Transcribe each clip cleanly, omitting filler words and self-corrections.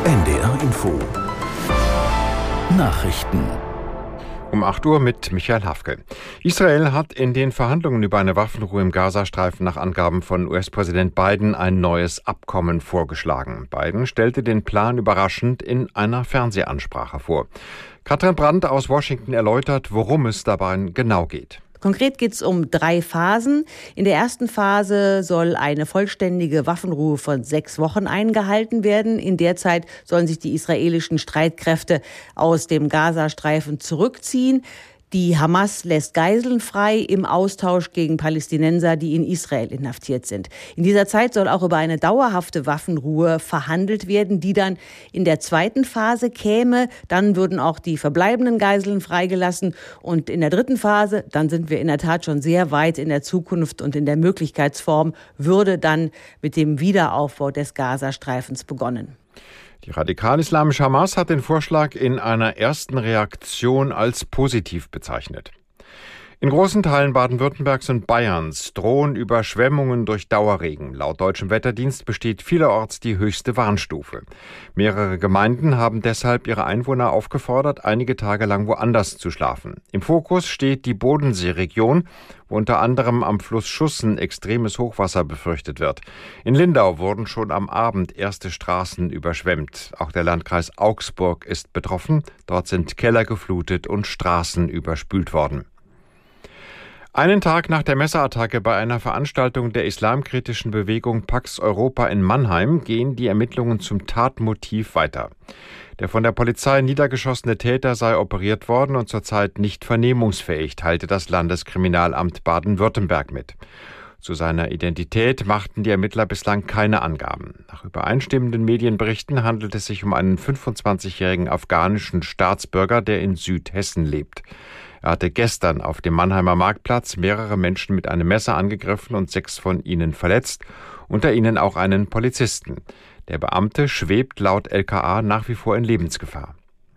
NDR Info Nachrichten um 8 Uhr mit Michael Hafke. Israel hat in den Verhandlungen über eine Waffenruhe im Gazastreifen nach Angaben von US-Präsident Biden ein neues Abkommen vorgeschlagen. Biden stellte den Plan überraschend in einer Fernsehansprache vor. Katrin Brandt aus Washington erläutert, worum es dabei genau geht. Konkret geht es um 3 Phasen. In der ersten Phase soll eine vollständige Waffenruhe von 6 Wochen eingehalten werden. In der Zeit sollen sich die israelischen Streitkräfte aus dem Gazastreifen zurückziehen. Die Hamas lässt Geiseln frei im Austausch gegen Palästinenser, die in Israel inhaftiert sind. In dieser Zeit soll auch über eine dauerhafte Waffenruhe verhandelt werden, die dann in der zweiten Phase käme. Dann würden auch die verbleibenden Geiseln freigelassen. Und in der dritten Phase, dann sind wir in der Tat schon sehr weit in der Zukunft und in der Möglichkeitsform, würde dann mit dem Wiederaufbau des Gazastreifens begonnen. Die radikal-islamische Hamas hat den Vorschlag in einer ersten Reaktion als positiv bezeichnet. In großen Teilen Baden-Württembergs und Bayerns drohen Überschwemmungen durch Dauerregen. Laut deutschem Wetterdienst besteht vielerorts die höchste Warnstufe. Mehrere Gemeinden haben deshalb ihre Einwohner aufgefordert, einige Tage lang woanders zu schlafen. Im Fokus steht die Bodenseeregion, wo unter anderem am Fluss Schussen extremes Hochwasser befürchtet wird. In Lindau wurden schon am Abend erste Straßen überschwemmt. Auch der Landkreis Augsburg ist betroffen. Dort sind Keller geflutet und Straßen überspült worden. Einen Tag nach der Messerattacke bei einer Veranstaltung der islamkritischen Bewegung Pax Europa in Mannheim gehen die Ermittlungen zum Tatmotiv weiter. Der von der Polizei niedergeschossene Täter sei operiert worden und zurzeit nicht vernehmungsfähig, teilte das Landeskriminalamt Baden-Württemberg mit. Zu seiner Identität machten die Ermittler bislang keine Angaben. Nach übereinstimmenden Medienberichten handelt es sich um einen 25-jährigen afghanischen Staatsbürger, der in Südhessen lebt. Er hatte gestern auf dem Mannheimer Marktplatz mehrere Menschen mit einem Messer angegriffen und 6 von ihnen verletzt, unter ihnen auch einen Polizisten. Der Beamte schwebt laut LKA nach wie vor in Lebensgefahr.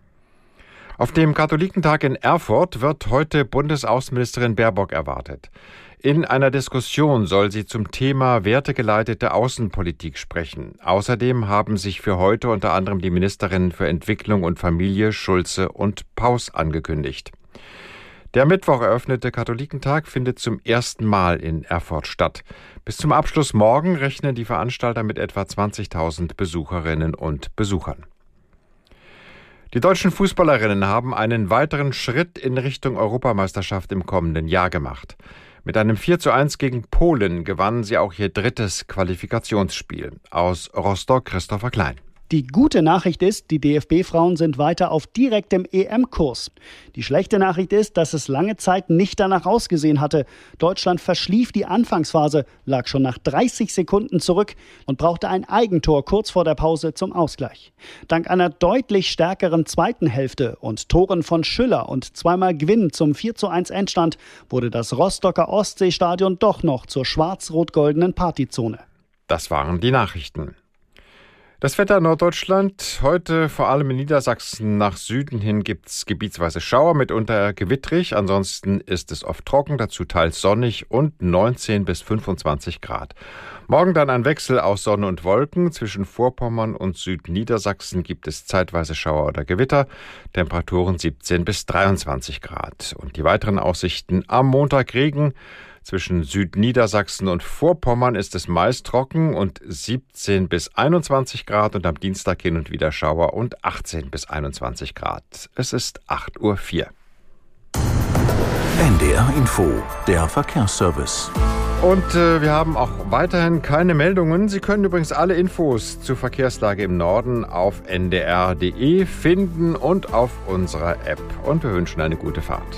Auf dem Katholikentag in Erfurt wird heute Bundesaußenministerin Baerbock erwartet. In einer Diskussion soll sie zum Thema wertegeleitete Außenpolitik sprechen. Außerdem haben sich für heute unter anderem die Ministerinnen für Entwicklung und Familie Schulze und Paus angekündigt. Der Mittwoch eröffnete Katholikentag findet zum ersten Mal in Erfurt statt. Bis zum Abschluss morgen rechnen die Veranstalter mit etwa 20.000 Besucherinnen und Besuchern. Die deutschen Fußballerinnen haben einen weiteren Schritt in Richtung Europameisterschaft im kommenden Jahr gemacht. Mit einem 4:1 gegen Polen gewannen sie auch ihr 3. Qualifikationsspiel. Aus Rostock Christopher Klein. Die gute Nachricht ist, die DFB-Frauen sind weiter auf direktem EM-Kurs. Die schlechte Nachricht ist, dass es lange Zeit nicht danach ausgesehen hatte. Deutschland verschlief die Anfangsphase, lag schon nach 30 Sekunden zurück und brauchte ein Eigentor kurz vor der Pause zum Ausgleich. Dank einer deutlich stärkeren zweiten Hälfte und Toren von Schüller und zweimal Gwinn zum 4:1 Endstand wurde das Rostocker Ostseestadion doch noch zur schwarz-rot-goldenen Partyzone. Das waren die Nachrichten. Das Wetter in Norddeutschland. Heute vor allem in Niedersachsen nach Süden hin gibt's gebietsweise Schauer, mitunter gewittrig. Ansonsten ist es oft trocken, dazu teils sonnig und 19 bis 25 Grad. Morgen dann ein Wechsel aus Sonne und Wolken. Zwischen Vorpommern und Südniedersachsen gibt es zeitweise Schauer oder Gewitter. Temperaturen 17 bis 23 Grad. Und die weiteren Aussichten: am Montag Regen. Zwischen Südniedersachsen und Vorpommern ist es meist trocken und 17 bis 21 Grad und am Dienstag hin und wieder Schauer und 18 bis 21 Grad. Es ist 8:04 Uhr. NDR Info, der Verkehrsservice. Und wir haben auch weiterhin keine Meldungen. Sie können übrigens alle Infos zur Verkehrslage im Norden auf ndr.de finden und auf unserer App. Und wir wünschen eine gute Fahrt.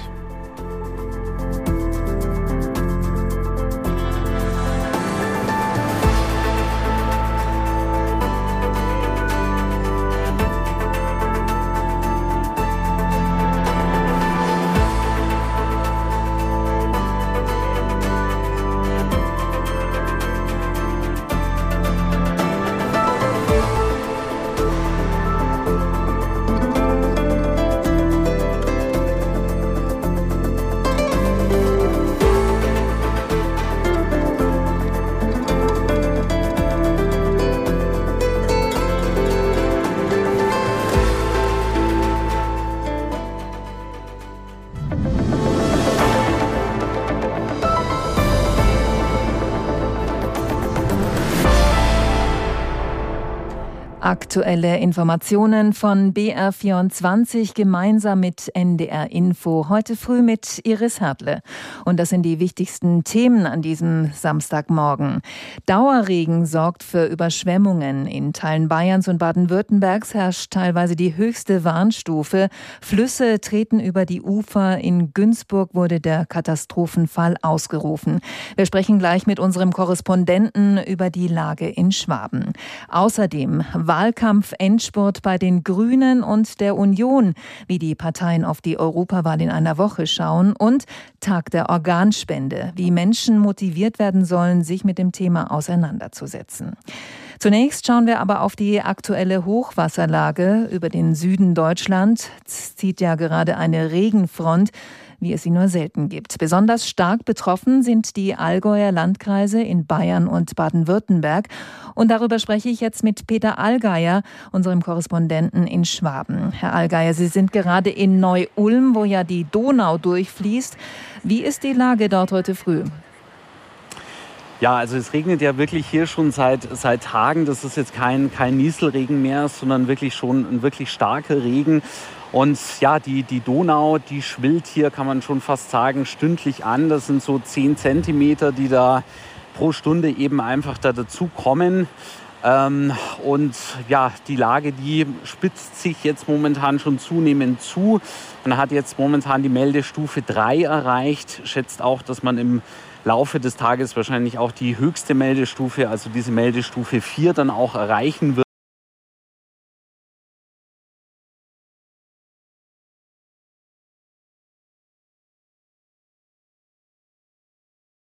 Aktuelle Informationen von BR24 gemeinsam mit NDR Info. Heute früh mit Iris Hertle. Und das sind die wichtigsten Themen an diesem Samstagmorgen. Dauerregen sorgt für Überschwemmungen. In Teilen Bayerns und Baden-Württembergs herrscht teilweise die höchste Warnstufe. Flüsse treten über die Ufer. In Günzburg wurde der Katastrophenfall ausgerufen. Wir sprechen gleich mit unserem Korrespondenten über die Lage in Schwaben. Außerdem Wahlkampf-Endspurt bei den Grünen und der Union, wie die Parteien auf die Europawahl in einer Woche schauen, und Tag der Organspende, wie Menschen motiviert werden sollen, sich mit dem Thema auseinanderzusetzen. Zunächst schauen wir aber auf die aktuelle Hochwasserlage über den Süden Deutschlands. Es zieht ja gerade eine Regenfront, wie es sie nur selten gibt. Besonders stark betroffen sind die Allgäuer Landkreise in Bayern und Baden-Württemberg. Und darüber spreche ich jetzt mit Peter Allgeier, unserem Korrespondenten in Schwaben. Herr Allgeier, Sie sind gerade in Neu-Ulm, wo ja die Donau durchfließt. Wie ist die Lage dort heute früh? Ja, also es regnet ja wirklich hier schon seit Tagen. Das ist jetzt kein Nieselregen mehr, sondern wirklich schon ein wirklich starker Regen. Und ja, die Donau, die schwillt hier, kann man schon fast sagen, stündlich an. Das sind so 10 Zentimeter, die da pro Stunde eben einfach da dazu kommen. Und ja, die Lage, die spitzt sich jetzt momentan schon zunehmend zu. Man hat jetzt momentan die Meldestufe 3 erreicht. Schätzt auch, dass man im Laufe des Tages wahrscheinlich auch die höchste Meldestufe, also diese Meldestufe 4, dann auch erreichen wird.